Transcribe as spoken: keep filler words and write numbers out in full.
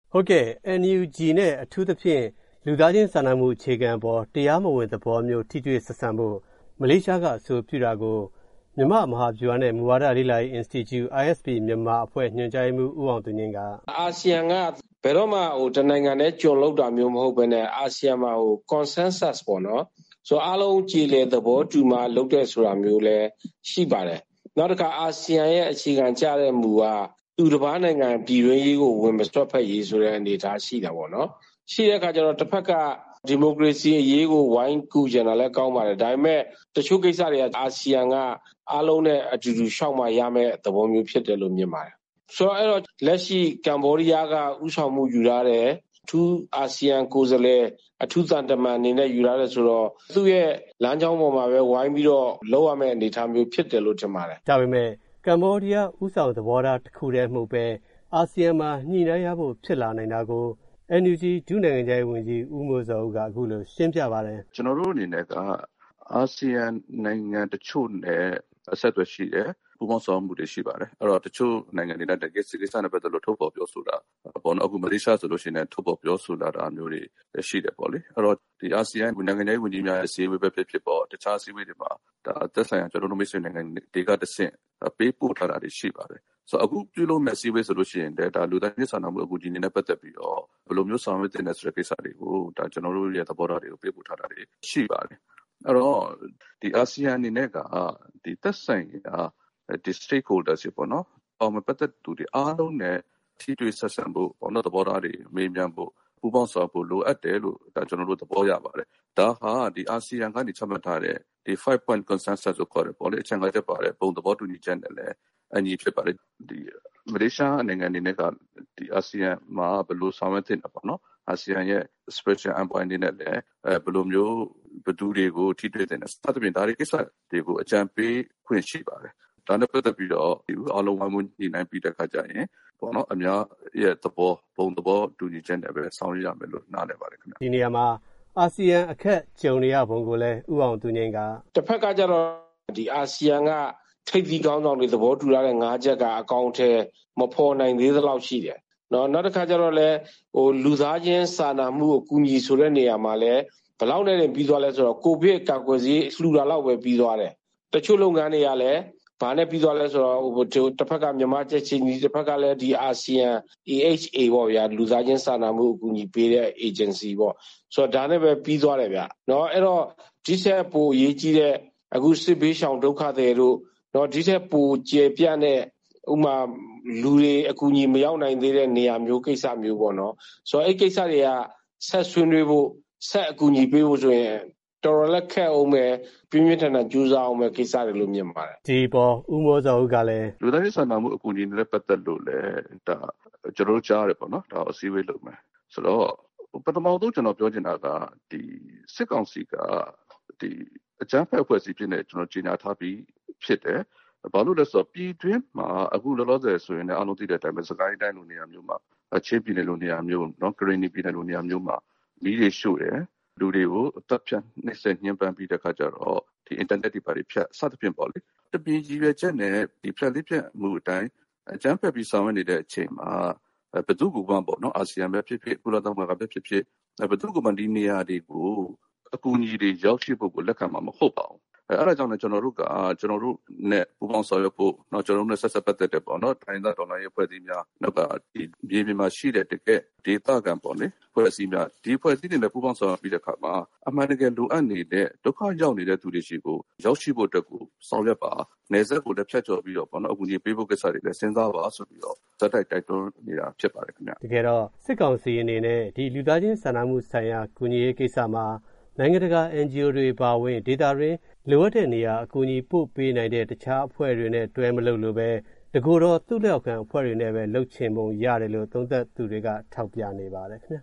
ဟုတ်ကဲ့ အန် ယူ ဂျီ နဲ့အထူးသဖြင့်လူသားချင်းစာနာမှုအခြေခံအပေါ်တရားမဝင်သဘောမျိုးထိတွေ့ဆက်ဆံဖို့မလေးရှားကအဆိုပြုတာကိုမြန်မာမဟာဗျူဟာနဲ့မူဝါဒလေ့လာရေး Institute အိုင် အက်စ် ပီ မြန်မာအဖွဲ့ညွှန်ကြားရေးမှူးဦးအောင်သူငြိမ်းကအာဆီယံကဘယ်တော့မှဟိုတနိုင်ငံနဲ့ကြုံလောက်တာမျိုးမဟုတ်ဘဲနဲ့အာဆီယံမှာဟို consensus ပေါ့နော်ဆိုအားလုံးကြည်လေသဘောတူမှလုပ်တဲ့ဆိုတာမျိုးလဲရှိပါတယ်နောက်တစ်ခါအာဆီယံရဲ့အခြေခံကျတဲ့မူကသူတစ်ပါးနိုင်ငံပြည်တွင်းရေးကိုဝင်မစွက်ဖက်ရေးဆိုတဲ့အနေအထားရှိတာပေါ့နော်ရှိတဲ့အခါကျတော့တစ်ဖက်ကဒီမိုကရေစီအရေးကိုဝိုင်းကူကျင်တာလည်းကောင်းပါတယ်ဒါပေမဲ့တချို့ကိစ္စတွေကအာဆီယံကအားလုံးနဲ့အတူတူရှောက်မှရမယ့်သဘောမျိုးဖြစ်တယ်လို့မြင်ပါတယ်ဆိုတော့အဲ့တော့လက်ရှိကမ္ဘောဒီးယားကဥဆောင်မှုယူထားတယ်အထူးအာဆီယံကိုယ်စားလှယ်အထူးသံတမန်အနေနဲ့ယူထားတယ်ဆိုတော့သူ့ရဲ့လမ်းကြောင်းပေါ်မှာပဲဝိုင်းပြီးတော့လောက်ရမယ့်အနေအထားမျိုးဖြစ်တယ်လို့ထင်ပါတယ်ဒါပေမဲ့ကမ္ဘောဒီးယားဥဆောင်သဘောထားတစ်ခုတည်းမဟုတ်ပဲအာဆီယံမှာညှိနှိုင်းရဖို့ဖြစ်လာနိုင်တာကို အန် ယူ ဂျီ ဒုနိုင်ငံခြားရေးဝန်ကြီးဦးမိုးဇော်ဦးကအခုလိုရှင်းပြပါတယ်ကျွန်တော်တို့အနေနဲ့ကအာဆီယံနိုင်ငံတချို့နဲ့အဆက်အသွယ်ရှိတယ်ပူးပေါင်းဆောင်မှုတွေရှိပါတယ်အဲ့တော့တချို့နိုင်ငံတွေနဲ့တကယ်စစ်ကိစ္စနဲ့ပတ်သက်လို့ထုတ်ဖော်ပြောဆိုတာပေါ့နော်အခုမလေးရှားဆိုလို့ရှိရင်ထုတ်ဖော်ပြောဆိုတာတာမျိုးတွေရှိတယ်ပေါ့လေအဲ့တော့ဒီအာဆီယံနိုင်ငံရေးဝန်ကြီးများအစည်းအဝေးပဲဖြစ်ဖြစ်ပေါ့တခြားအစည်းအဝေးတွေမှာဒါသက်ဆိုင်ရာကျွန်တော်တို့မိတ်ဆွေနိုင်ငံတွေကတဆင့်ပေးပို့ထားတာတွေရှိပါတယ်ဆိုတော့အခုပြုလုပ်မဲ့အစည်းအဝေးဆိုလို့ရှိရင်ဒါလူသားချင်းစာနာမှုအကူအညီနဲ့ပတ်သက်ပြီးတော့ဘယ်လိုမျိုးဆောင်ရွက်တင်တဲ့ဆိုတဲ့ကိစ္စတွေကိုဒါကျွန်တော်တို့ရဲ့သဘောထားတွေကိုပေးပို့ထားတာတွေရှိပါတယ်အဲ့တော့ဒီအာဆီယံအနေနဲ့ကဒီသက်ဆိုင်ရာဒီ stakeholders ပေါ့နော်။အော်မပတ်သက်သူတွေအားလုံးနဲ့ထိတွေ့ဆက်ဆံဖို့ပေါ့နော်သဘောထားတွေမေးမြန်းဖို့ပူးပေါင်းဆောင်ဖို့လိုအပ်တယ်လို့ဒါကျွန်တော်တို့သဘောရပါတယ်။ဒါဟာဒီအာဆီယံကနေချမှတ်ထားတဲ့ဒီ five point consensus ကိုခေါ်တယ်ပေါ့လေအချက်ကချက်ပါတယ်ပုံသဘောတူညီချက်နဲ့လည်းအညီဖြစ်ပါတယ်ဒီမလေးရှားနိုင်ငံအနေနဲ့ကဒီအာဆီယံမှာဘယ်လိုဆောင်ရွက်တင်တာပေါ့နော်အာဆီယံရဲ့ special envoy အနေနဲ့လည်းအဲဘယ်လိုမျိုးဘယ်သူတွေကိုထိတွေ့တဲ့စသဖြင့်ဒါတွေကိစ္စတွေကိုအကြံပေးခွင့်ရှိပါတယ်ဒါနဲ့ပတ်သက်ပြီးတော့ဒီအားလုံးဝိုင်းဝန်းညှိနှိုင်းပြီးတဲ့အခါကျရင်ပေါ့နော်အများရဲ့သဘောပုံသဘောတူညီချက်နဲ့ပဲဆောင်ရွက်ရမယ်လို့နားလည်ပါတယ်ခင်ဗျဒီနေရာမှာအာဆီယံအခက်ကြုံနေရပုံကိုလည်းဥအောင်သူငိမ့်ကတစ်ဖက်ကကျတော့ဒီအာဆီယံကထိပ်သီးကောင်းဆောင်တွေသဘောတူထားတဲ့၅ချက်ကအကောင့်ထဲမဖော်နိုင်သေးသလောက်ရှိတယ်နော်နောက်တစ်ခါကျတော့လဲဟိုလူသားချင်းစာနာမှုကိုကူညီဆိုတဲ့နေရာမှာလဲဘယ်လောက်နဲ့တင်ပြီးသွားလဲဆိုတော့ကိုဗစ်ကာကွယ်ဆေးလှူတာလောက်ပဲပြီးသွားတယ်တချို့လုပ်ငန်းတွေကလည်းဘာနဲ့ပြီးသွားလဲဆိုတော့ဟိုတစ်ဖက်ကမြန်မာချက်ချင်းဒီတစ်ဖက်ကလည်းဒီအာဆီယံ အေ အိတ်ချ် အေ ပေါ့ဗျာလူသားချင်းစာနာမှုအကူအညီပေးတဲ့ agency ပေါ့ဆိုတော့ဒါနဲ့ပဲပြီးသွားတယ်ဗျနော်အဲ့တော့ဒီဆက်ပိုအရေးကြီးတဲ့အခုစစ်ဘေးရှောင်ဒုက္ခတွေတို့နော်ဒီဆက်ပိုကျေပြန့်တဲ့ဥမာလူတွေအကူအညီမရောက်နိုင်သေးတဲ့နေရာမျိုးကိစ္စမျိုးပေါ့နော်ဆိုတော့အဲ့ကိစ္စတွေကဆက်ဆွေးနွေးဖို့ဆက်အကူအညီပေးဖို့ဆိုရင်တော်တော်လက်ခက်အောင်ပဲပြင်းပြင်းထန်ထန်ကြိုးစားအောင်ပဲကိစ္စတွေလို့မြင်ပါတယ်ဒီပေါ်ဦးမိုးစောဦးကလည်းလူသားရေးစာနာမှုအကူအညီနဲ့ပတ်သက်လို့လည်းဒါကျွန်တော်တို့ကြားရတယ်ပေါ့နော်ဒါအစည်းအဝေးလုပ်မယ်ဆိုတော့ပထမဆုံးကျွန်တော်ပြောချင်တာကဒီစစ်ကောင်စီကဒီအကြမ်းဖက်အဖွဲ့အစည်းဖြစ်နေကျွန်တော်ကြီးညာထားပြီးဖြစ်တယ်ဘာလို့လဲဆိုတော့ပြည်တွင်းမှာအခုလောလောဆယ်ဆိုရင်လည်းအားလုံးသိတဲ့အတိုင်းပဲစကိုင်းတိုင်းလိုနေရာမျိုးမှာချင်းပြည်နယ်လိုနေရာမျိုးနော်ကရင်နီပြည်နယ်လိုနေရာမျိုးမှာမီးတွေရှို့တယ်လူတွေကိုအသက်ဖြတ်နှိမ့်ဆက်ညှဉ်းပန်းပြီးတဲ့အခါကျတော့ဒီ internet တွေပါတွေဖြတ်စသဖြင့်ပေါ့လေတပင်းကြီးရွယ်ချက်နဲ့ဒီဖြတ်လေးဖြတ်မှုအတိုင်းအကြမ်းဖက်ပြီးဆောင်ရွက်နေတဲ့အချိန်မှာဘယ်သူကမှပေါ့နော်အာဆီယံပဲဖြစ်ဖြစ်ကုလသမဂ္ဂပဲဖြစ်ဖြစ်ဘယ်သူကမှဒီနေရာတွေကိုအကူအညီတွေရောက်ရှိဖို့ကိုလက်ခံမှာမဟုတ်ပါဘူးအဲ့ဒါကြောင့်လည်းကျွန်တော်တို့ကကျွန်တော်တို့နဲ့ပူးပေါင်းဆောင်ရွက်ဖို့เนาะကျွန်တော်တို့နဲ့ဆက်ဆက်ပတ်သက်တဲ့ပေါ့เนาะတိုင်းသားဒေါ်လာရေးဖွဲ့စည်းများနောက်ကဒီပြည်ပြည်မှာရှိတဲ့တကယ်ဒေသခံပေါ့လေဖွဲ့စည်းများဒီဖွဲ့စည်းတွေနဲ့ပူးပေါင်းဆောင်ရွက်ပြီးတဲ့အခါမှာအမှန်တကယ်လိုအပ်နေတဲ့ဒုက္ခရောက်နေတဲ့သူတွေရှိကိုရောက်ရှိဖို့အတွက်ကိုဆောင်ရွက်ပါနေဆက်ကိုလည်းဖြတ်ကျော်ပြီးတော့ပေါ့เนาะအခုဒီပေးဖို့ကိစ္စတွေလည်းစဉ်းစားပါဆိုပြီးတော့ဇက်တိုက်တိုက်တွန်းနေတာဖြစ်ပါတယ်ခင်ဗျတကယ်တော့စစ်ကောင်စီအနေနဲ့ဒီလူသားချင်းစာနာမှုဆိုင်ရာကူညီရေးကိစ္စမှာနိုင်ငံတကာ အန် ဂျီ အို တွေပါဝင်ဒေတာရင်းလိုအပ်တဲ့နေရာအကူအညီပို့ပေးနိုင်တဲ့တခြားအဖွဲ့တွေနဲ့တွဲမလုပ်လို့ပဲတကူတော့သူ့လက်အောက်ခံအဖွဲ့တွေနဲ့ပဲလှုပ်ချင်ပုံရတယ်လို့သုံးသပ်သူတွေကထောက်ပြနေပါတယ်ခင်ဗျ